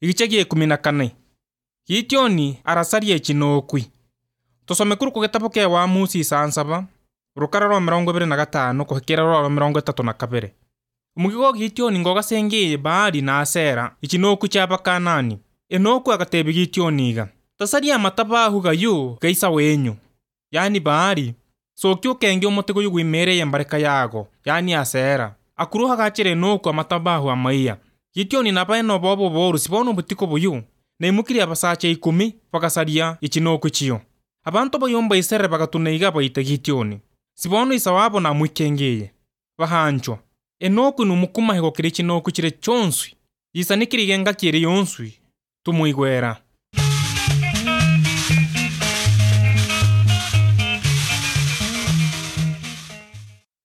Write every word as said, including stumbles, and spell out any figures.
Igice gia ikumi na kane. Gideoni aracaria ikinokwi. Tusome kuru ku gitabu kia Waamusi isansaba rukara rwa mirongo ibiri na gatano kuhikira rwa mirongo itatu na kabiri. Umugigo Gideoni ngo gacengiye Baali na Asera ikinokwi kia Bakanani. Enokwi agatebi Gideoni iga tacaria amatabahu gayu gaisa wenyu, yani Baali soki ukenge umutego yugwimereye mbareka yago, yani Asera akuruha gachire Enokwi amatabahu amaiya. Gideoni na baeno bobo boru sibono butiko buyu na imukiri abasache ikumi bagacaria ikinokwi chiyo. Abantu bayomba Isere bagatuneiga baita Gideoni sibono isa wabo na mwikengeye bahanchwa. Enokwi numukuma hego kiri ikinokwi chire chonswi yisanikiri genga kiri yonswi tumuigwera.